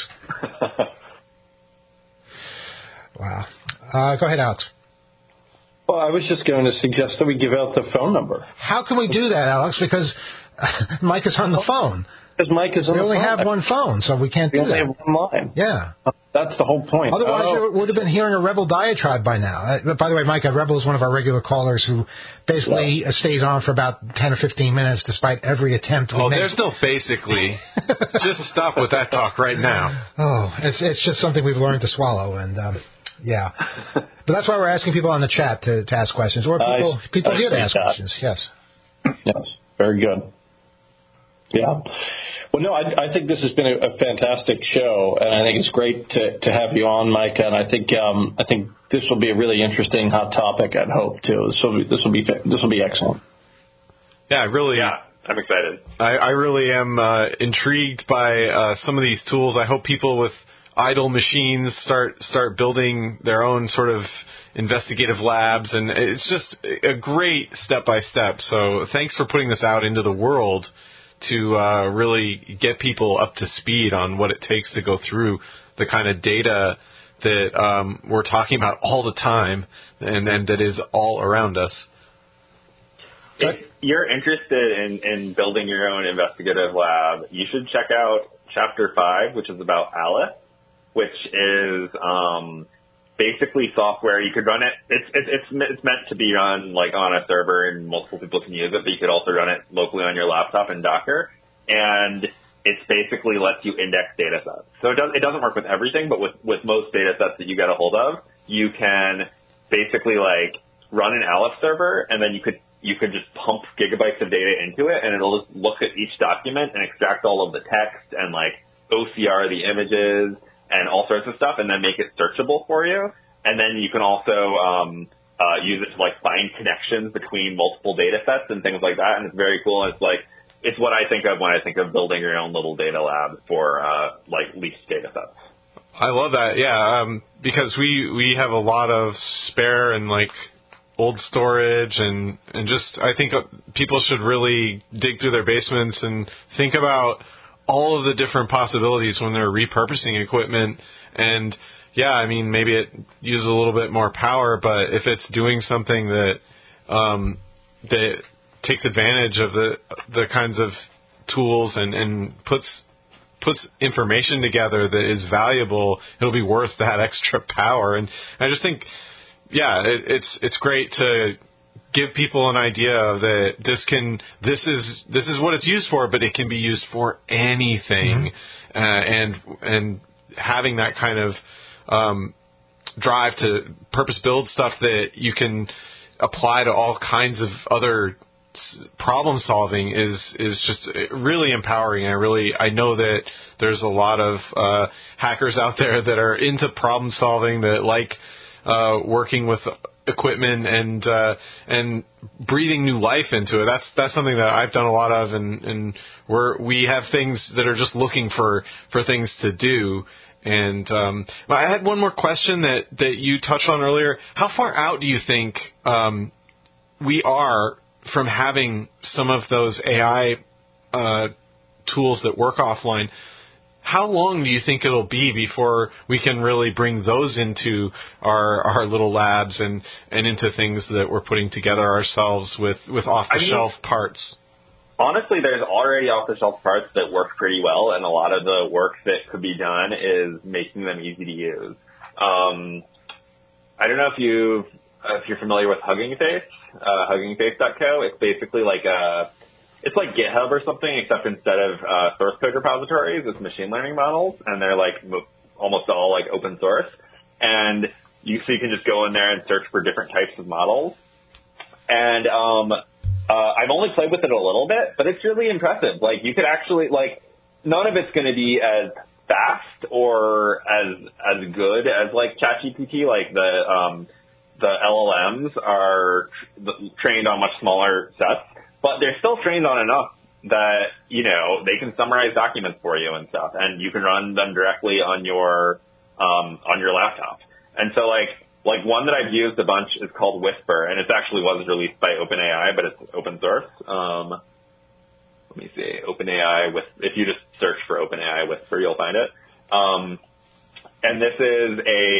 Wow. Go ahead, Alex. Well, I was just going to suggest that we give out the phone number. How can we do that, Alex? Because Mike is on the phone. Because Mike is on the phone. We only have one phone, so we can't do that. We only have one line. Yeah. That's the whole point. Otherwise, you would have been hearing a Rebel diatribe by now. By the way, Mike, Rebel is one of our regular callers who basically stays on for about 10 or 15 minutes despite every attempt we make. There's no basically. Just stop with that talk right now. Oh, it's just something we've learned to swallow. And Yeah. But that's why we're asking people on the chat to ask questions, or people here to ask questions. Yes. Yes. Very good. Yeah. Well, no, I think this has been a fantastic show, and I think it's great to have you on, Micah. And I think this will be a really interesting hot topic. I'd hope too. This will be excellent. Yeah, really. Yeah, I'm excited. I really am intrigued by some of these tools. I hope people with idle machines start building their own sort of investigative labs, and it's just a great step-by-step. So thanks for putting this out into the world to really get people up to speed on what it takes to go through the kind of data that we're talking about all the time and that is all around us. If you're interested in building your own investigative lab, you should check out Chapter 5, which is about Alice, which is basically software. You could run it. It's meant to be run like on a server, and multiple people can use it. But you could also run it locally on your laptop in Docker, and it basically lets you index data sets. So it doesn't work with everything, but with most data sets that you get a hold of, you can basically like run an Alice server, and then you could just pump gigabytes of data into it, and it'll just look at each document and extract all of the text and like OCR the images and all sorts of stuff, and then make it searchable for you. And then you can also use it to like find connections between multiple data sets and things like that. And it's very cool. And it's what I think of when I think of building your own little data lab for like leased data sets. I love that. Yeah, because we have a lot of spare and like old storage and just I think people should really dig through their basements and think about all of the different possibilities when they're repurposing equipment. And yeah, I mean, maybe it uses a little bit more power, but if it's doing something that that takes advantage of the kinds of tools and puts information together that is valuable, it'll be worth that extra power. And I just think, yeah, it's great to give people an idea that this is what it's used for, but it can be used for anything, and having that kind of drive to purpose build stuff that you can apply to all kinds of other problem solving is just really empowering. I know that there's a lot of hackers out there that are into problem solving, that like working with equipment and breathing new life into it. That's something that I've done a lot of, and we have things that are just looking for things to do. And I had one more question that you touched on earlier. How far out do you think we are from having some of those AI tools that work offline? How long do you think it'll be before we can really bring those into our little labs and into things that we're putting together ourselves with off-the-shelf parts? Honestly, there's already off-the-shelf parts that work pretty well, and a lot of the work that could be done is making them easy to use. I don't know if you're familiar with Hugging Face, huggingface.co. It's basically it's like GitHub or something, except instead of source code repositories, it's machine learning models, and they're like almost all like open source. And so you can just go in there and search for different types of models. And I've only played with it a little bit, but it's really impressive. Like you could actually none of it's going to be as fast or as good as like ChatGPT. Like the LLMs are trained on much smaller sets, but they're still trained on enough that, they can summarize documents for you and stuff, and you can run them directly on your laptop. And so like one that I've used a bunch is called Whisper, and it actually was released by OpenAI, but it's open source. Let me see, OpenAI if you just search for OpenAI Whisper, you'll find it. And this is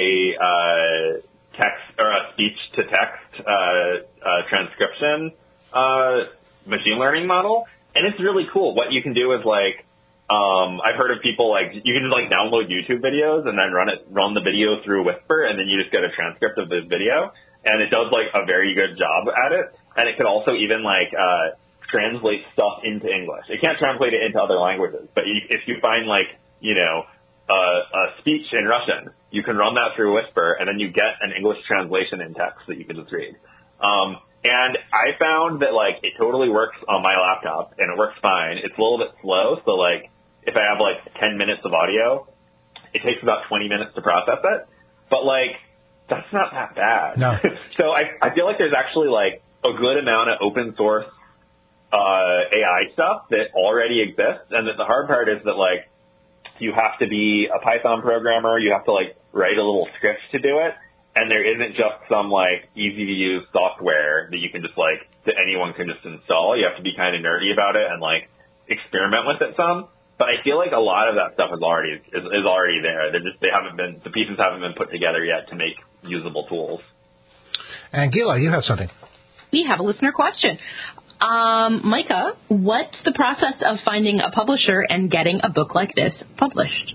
a text or a speech to text transcription machine learning model, and it's really cool. What you can do is I've heard of people you can just download YouTube videos and then run the video through Whisper, and then you just get a transcript of the video, and it does a very good job at it. And it can also even translate stuff into English. It can't translate it into other languages, but if you find a speech in Russian, you can run that through Whisper, and then you get an English translation in text that you can just read. And I found that, like, it totally works on my laptop, and it works fine. It's a little bit slow, so, like, if I have, like, 10 minutes of audio, it takes about 20 minutes to process it. But, like, that's not that bad. No. So I feel like there's actually, like, a good amount of open source AI stuff that already exists, and that the hard part is that, like, you have to be a Python programmer, you have to, like, write a little script to do it, and there isn't just some, like, easy-to-use software that you can just, like, that anyone can just install. You have to be kind of nerdy about it and, like, experiment with it some. But I feel like a lot of that stuff is already there. The pieces haven't been put together yet to make usable tools. And Gila, you have something. We have a listener question. Micah, what's the process of finding a publisher and getting a book like this published?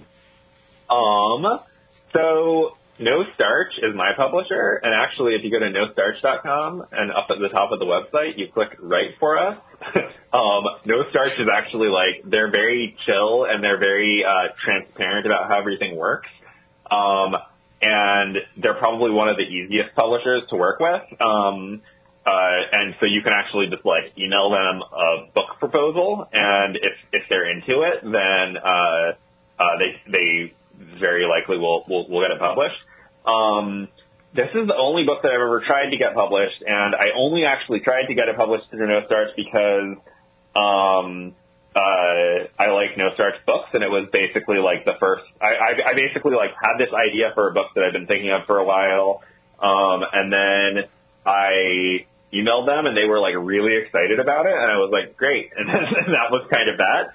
So No Starch is my publisher, and actually if you go to nostarch.com and up at the top of the website, you click Write for Us. No Starch is actually, like, they're very chill and they're very transparent about how everything works. And they're probably one of the easiest publishers to work with. And so you can actually just, like, email them a book proposal, and if they're into it, then they very likely will get it published. This is the only book that I've ever tried to get published, and I only actually tried to get it published through No Starch because I like No Starch books, and it was basically like the first. I basically, like, had this idea for a book that I've been thinking of for a while, and then I emailed them, and they were, like, really excited about it, and I was like, great, and then that was kind of that.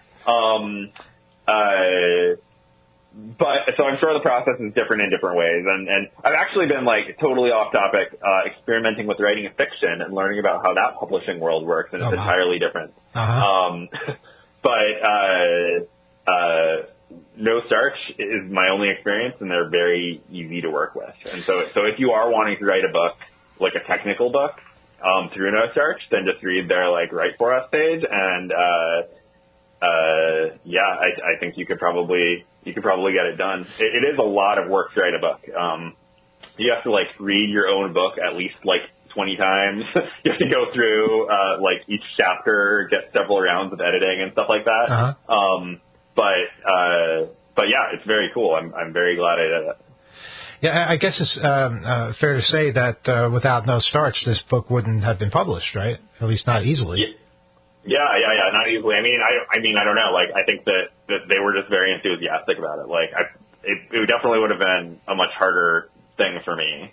But so I'm sure the process is different in different ways, and I've actually been, like, totally off topic, experimenting with writing a fiction and learning about how that publishing world works, and it's entirely different. But No Starch is my only experience, and they're very easy to work with. And so if you are wanting to write a book, like a technical book, through No Starch, then just read their, like, Write for Us page, and I think you could probably get it done. It is a lot of work to write a book. You have to, like, read your own book at least, like, 20 times. You have to go through, like, each chapter, get several rounds of editing and stuff like that. But yeah, it's very cool. I'm very glad I did it. Yeah, I guess it's fair to say that without No Starch, this book wouldn't have been published, right? At least not easily. Yeah, not easily. I mean, I don't know. Like, I think that they were just very enthusiastic about it. Like, it definitely would have been a much harder thing for me.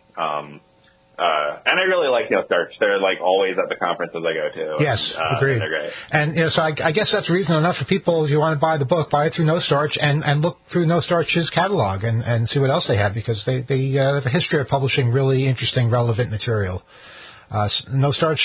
And I really like No Starch. They're, like, always at the conferences I go to. Yes, agreed. And they're great. And, so I guess that's reason enough for people, if you want to buy the book, buy it through No Starch and look through No Starch's catalog and see what else they have, because they have a history of publishing really interesting, relevant material. No Starch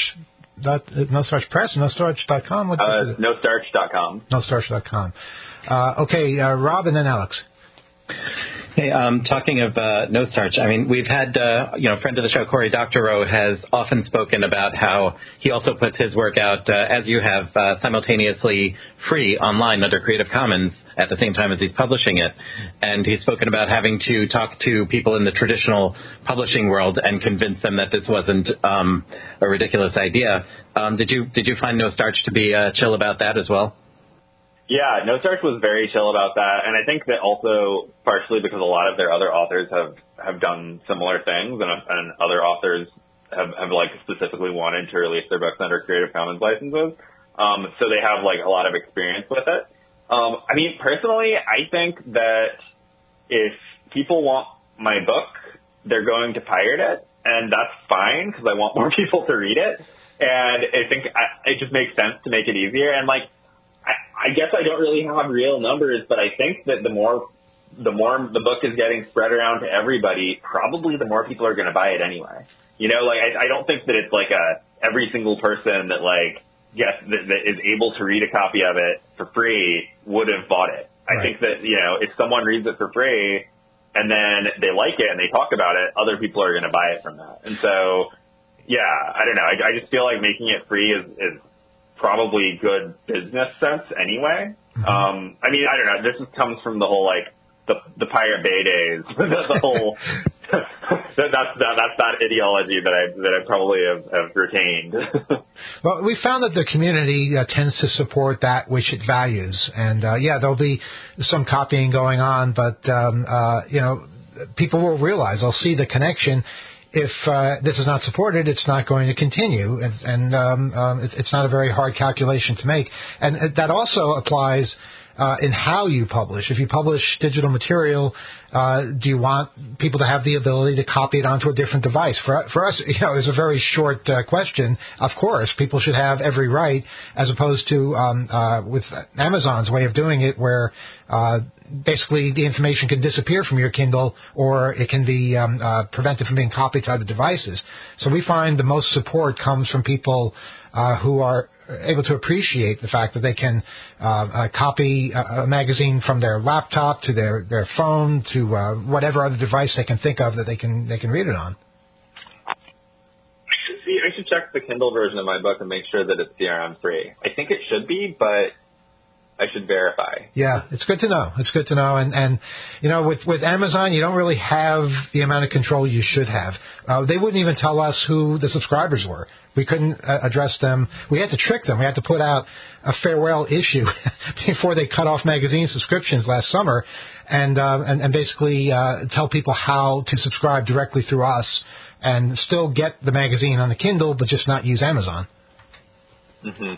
Press, NoStarch.com? NoStarch.com. NoStarch.com. Okay, Rob and then Alex. Hey, talking of No Starch, I mean, we've had, friend of the show, Cory Doctorow, has often spoken about how he also puts his work out, as you have, simultaneously free online under Creative Commons at the same time as he's publishing it. And he's spoken about having to talk to people in the traditional publishing world and convince them that this wasn't a ridiculous idea. Did you find No Starch to be chill about that as well? Yeah, No Starch was very chill about that, and I think that also partially because a lot of their other authors have done similar things, and other authors have like specifically wanted to release their books under Creative Commons licenses, so they have, like, a lot of experience with it. I mean, personally, I think that if people want my book, they're going to pirate it, and that's fine because I want more people to read it, and I think it just makes sense to make it easier, and, like, I guess I don't really have real numbers, but I think that the more the book is getting spread around to everybody, probably the more people are going to buy it anyway. You know, like, I don't think that it's like every single person that, like, that is able to read a copy of it for free would have bought it. I think that, if someone reads it for free and then they like it and they talk about it, other people are going to buy it from that. And so, yeah, I don't know. I just feel like making it free is probably good business sense anyway. I mean, I don't know. This just comes from the whole, like, the Pirate Bay days. The whole that's that ideology that I probably have retained. Well, we found that the community tends to support that which it values, and there'll be some copying going on, but people will realize, they'll see the connection. If this is not supported, it's not going to continue, and it's not a very hard calculation to make. And that also applies in how you publish. If you publish digital material, do you want people to have the ability to copy it onto a different device? For us, it's a very short question. Of course, people should have every right, as opposed to with Amazon's way of doing it, where basically the information can disappear from your Kindle, or it can be prevented from being copied to other devices. So we find the most support comes from people who are able to appreciate the fact that they can copy a magazine from their laptop to their phone to whatever other device they can think of that they can read it on. I should check the Kindle version of my book and make sure that it's DRM free. I think it should be, but I should verify. Yeah, it's good to know. It's good to know. And with Amazon, you don't really have the amount of control you should have. They wouldn't even tell us who the subscribers were. We couldn't address them. We had to trick them. We had to put out a farewell issue before they cut off magazine subscriptions last summer, and basically tell people how to subscribe directly through us and still get the magazine on the Kindle, but just not use Amazon. Mm-hmm.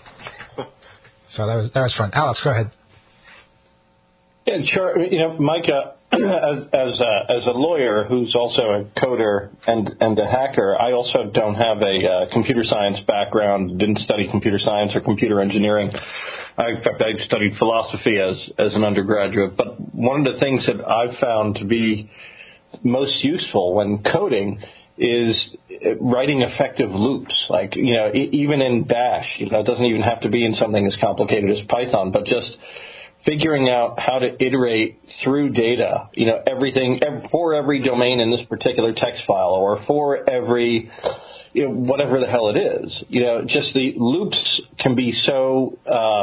So that was fun. Alex, go ahead. Yeah, sure. Micah, as a lawyer who's also a coder and a hacker, I also don't have a computer science background. Didn't study computer science or computer engineering. In fact, I studied philosophy as an undergraduate. But one of the things that I've found to be most useful when coding is writing effective loops. Like, even in Bash, it doesn't even have to be in something as complicated as Python, but just figuring out how to iterate through data, everything for every domain in this particular text file, or for every, whatever the hell it is. Just the loops can be so,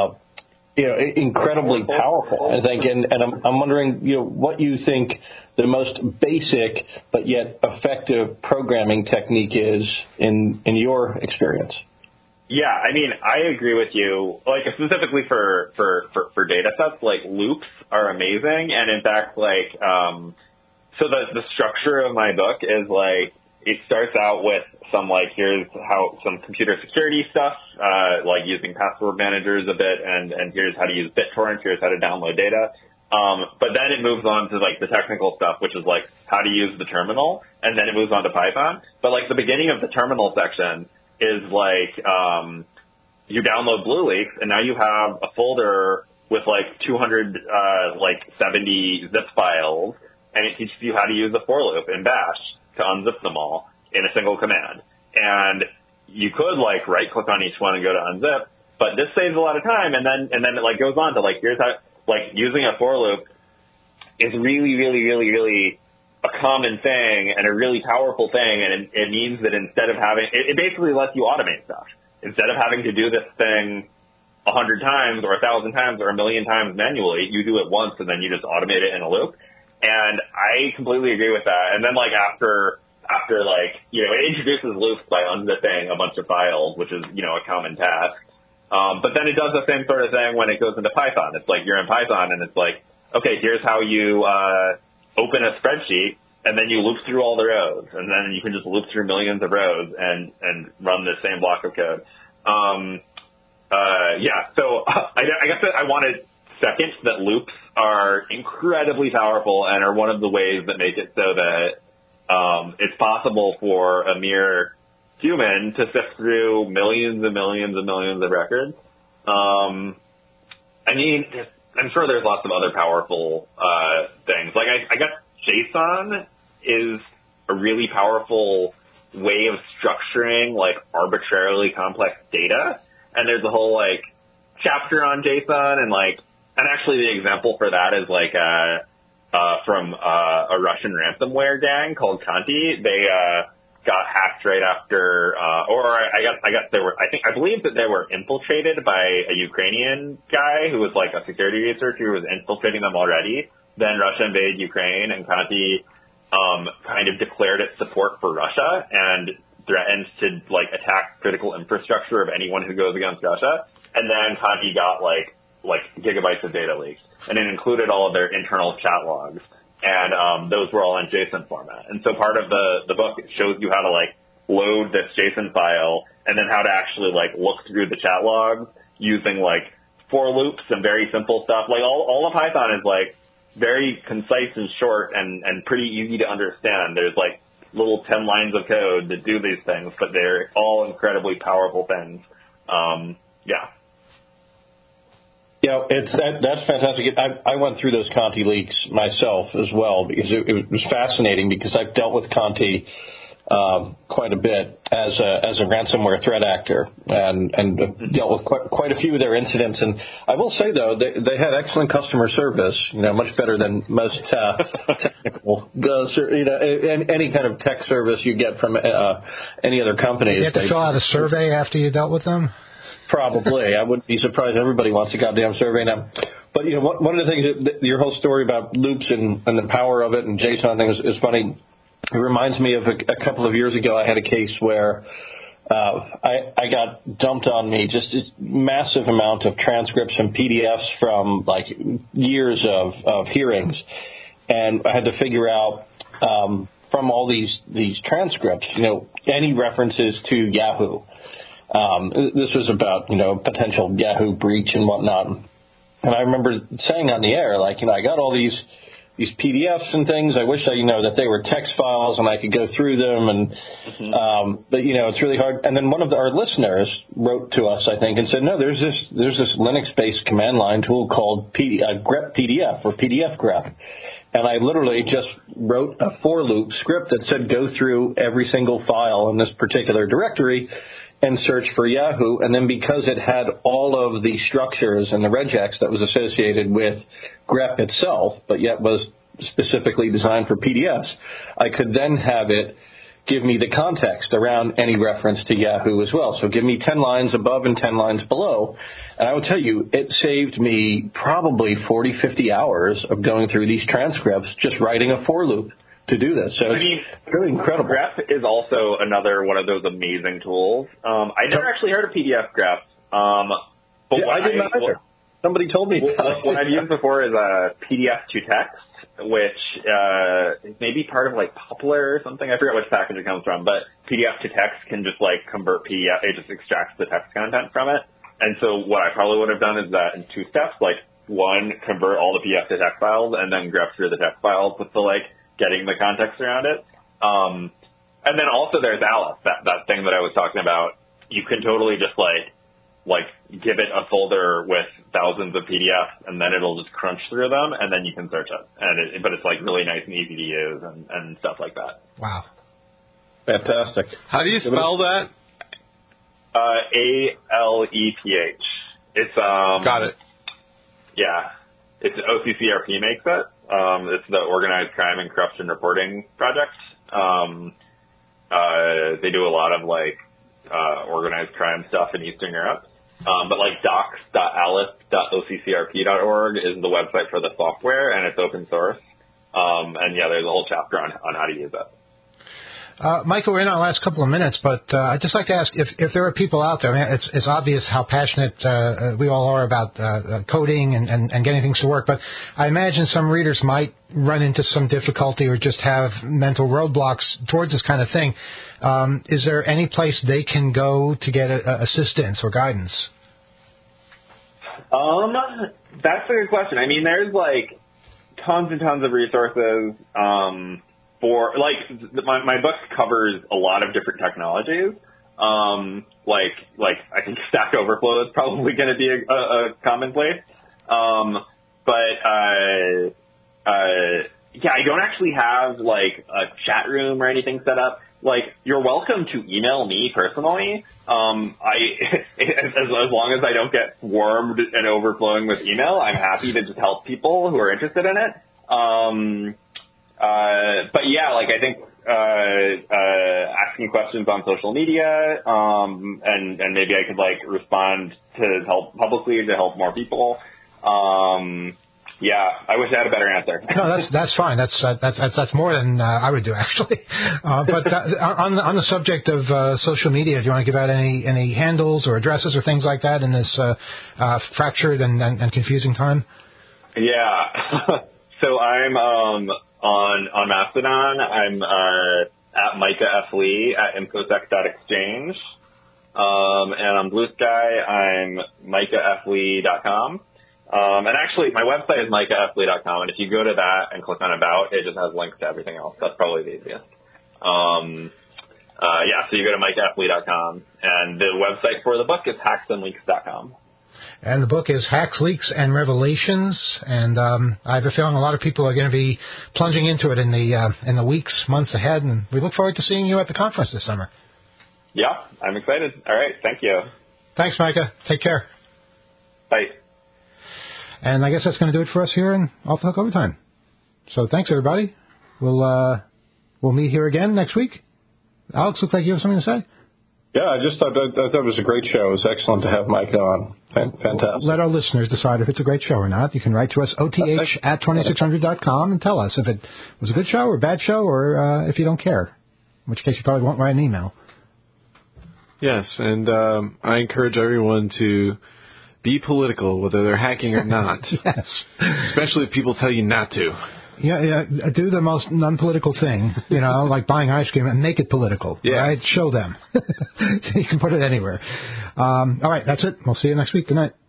incredibly powerful, I think. And I'm wondering, what you think the most basic but yet effective programming technique is in your experience. Yeah, I mean, I agree with you. Like, specifically for data sets, like, loops are amazing. And in fact, like, so the structure of my book is like, it starts out with some, like, here's how some computer security stuff, like using password managers a bit, and here's how to use BitTorrent, here's how to download data. But then it moves on to, like, the technical stuff, which is, like, how to use the terminal, and then it moves on to Python. But, like, the beginning of the terminal section is, like, you download BlueLeaks, and now you have a folder with, like, 270 zip files, and it teaches you how to use a for loop in Bash to unzip them all in a single command. And you could, like, right-click on each one and go to unzip, but this saves a lot of time, and then it, like, goes on to, like, here's how, like, using a for loop is really, really, really, really a common thing and a really powerful thing, and it means that instead of having, it basically lets you automate stuff. Instead of having to do this thing 100 times or 1,000 times or 1,000,000 times manually, you do it once and then you just automate it in a loop. And I completely agree with that. And then, like, after like, it introduces loops by unzipping a bunch of files, which is, a common task. But then it does the same sort of thing when it goes into Python. It's like you're in Python and it's like, okay, here's how you open a spreadsheet, and then you loop through all the rows, and then you can just loop through millions of rows and run the same block of code. So I guess that I wanted second that loops are incredibly powerful and are one of the ways that make it so that it's possible for a mere human to sift through millions and millions and millions of records. I mean, I'm sure there's lots of other powerful things. Like, I guess JSON is a really powerful way of structuring, like, arbitrarily complex data. And there's a whole, like, chapter on JSON, and actually the example for that is, like, from a Russian ransomware gang called Conti. They got hacked right after, I believe that they were infiltrated by a Ukrainian guy who was, like, a security researcher who was infiltrating them already. then Russia invaded Ukraine, and Conti kind of declared its support for Russia and threatened to like attack critical infrastructure of anyone who goes against Russia. And then Conti got like gigabytes of data leaks, and it included all of their internal chat logs, and those were all in JSON format. And so part of the book shows you how to like load this JSON file, and then how to actually like look through the chat logs using like for loops and very simple stuff. Like all of Python is like very concise and short and pretty easy to understand. There's like little 10 lines of code that do these things, but they're all incredibly powerful things. Yeah. Yeah, that's fantastic. I went through those Conti leaks myself as well, because it was fascinating, because I've dealt with Conti quite a bit as a ransomware threat actor, and dealt with quite a few of their incidents. And I will say, though, they had excellent customer service, much better than most technical, any kind of tech service you get from any other company. Did you have to fill out a survey after you dealt with them? Probably. I wouldn't be surprised. Everybody wants a goddamn survey now. But, one of the things, that your whole story about loops and the power of it and JSON things is funny. It reminds me of a couple of years ago, I had a case where I got dumped on me just this massive amount of transcripts and PDFs from, like, years of hearings. And I had to figure out from all these transcripts, any references to Yahoo. This was about, potential Yahoo breach and whatnot. And I remember saying on the air, like, I got all these PDFs and things. I wish that they were text files and I could go through them. And, but, it's really hard. And then one of our listeners wrote to us, I think, and said, no, there's this Linux-based command line tool called grep PDF or PDF grep. And I literally just wrote a for loop script that said go through every single file in this particular directory and search for Yahoo. And then because it had all of the structures and the regex that was associated with grep itself, but yet was specifically designed for PDFs, I could then have it give me the context around any reference to Yahoo as well. So give me 10 lines above and 10 lines below. And I will tell you, it saved me probably 40, 50 hours of going through these transcripts, just writing a for loop to do this. So it's really incredible. Grep is also another one of those amazing tools. I never actually heard of PDF grep. But I did not either. Somebody told me. What I've used before is a PDF to text, which is maybe part of like Poplar or something. I forget which package it comes from, but PDF to text can just like convert PDF. It just extracts the text content from it. And so what I probably would have done is that in 2 steps, like one, convert all the PDF to text files, and then grep through the text files with the like getting the context around it. And then also there's Alice, that thing that I was talking about. You can totally just like give it a folder with thousands of PDFs, and then it'll just crunch through them, and then you can search it. but it's like really nice and easy to use and stuff like that. Wow. Fantastic. How do you spell that? ALEPH. It's Got it. Yeah. It's OCCRP makes it. It's the Organized Crime and Corruption Reporting Project. They do a lot of like organized crime stuff in Eastern Europe. But like docs.alice.occrp.org is the website for the software, and it's open source. And yeah, there's a whole chapter on how to use it. Michael, we're in our last couple of minutes, but I'd just like to ask if there are people out there. I mean, it's obvious how passionate we all are about coding and getting things to work, but I imagine some readers might run into some difficulty or just have mental roadblocks towards this kind of thing. Is there any place they can go to get assistance or guidance? That's a good question. I mean, there's like tons and tons of resources. For like my book covers a lot of different technologies. Like I think Stack Overflow is probably going to be a commonplace. Yeah, I don't actually have like a chat room or anything set up. Like, you're welcome to email me personally. As long as I don't get swarmed and overflowing with email, I'm happy to just help people who are interested in it. But yeah, like I think asking questions on social media, and maybe I could like respond to help publicly to help more people. Yeah, I wish I had a better answer. No, that's fine. That's more than I would do, actually. But on the subject of social media, do you want to give out any handles or addresses or things like that in this fractured and confusing time? Yeah. So I'm on Mastodon. I'm at Micah F. Lee at infosec.exchange. And on Blue Sky, I'm micahflee.com. And actually, my website is micahflee.com. And if you go to that and click on About, it just has links to everything else. That's probably the easiest. So you go to micahflee.com. And the website for the book is hacksandleaks.com. And the book is Hacks, Leaks, and Revelations. And I have a feeling a lot of people are going to be plunging into it in the weeks, months ahead. And we look forward to seeing you at the conference this summer. Yeah, I'm excited. All right, thank you. Thanks, Micah. Take care. Bye. And I guess that's going to do it for us here in Off the Hook Overtime. So thanks, everybody. We'll meet here again next week. Alex, looks like you have something to say. Yeah, I thought it was a great show. It was excellent to have Micah on. Fantastic. Let our listeners decide if it's a great show or not. You can write to us, oth@2600.com, and tell us if it was a good show or a bad show, or if you don't care, in which case you probably won't write an email. Yes, and I encourage everyone to be political, whether they're hacking or not. Yes. Especially if people tell you not to. Yeah, do the most non-political thing, like buying ice cream, and make it political. Yeah. Right? Show them. You can put it anywhere. All right, that's it. We'll see you next week. Good night.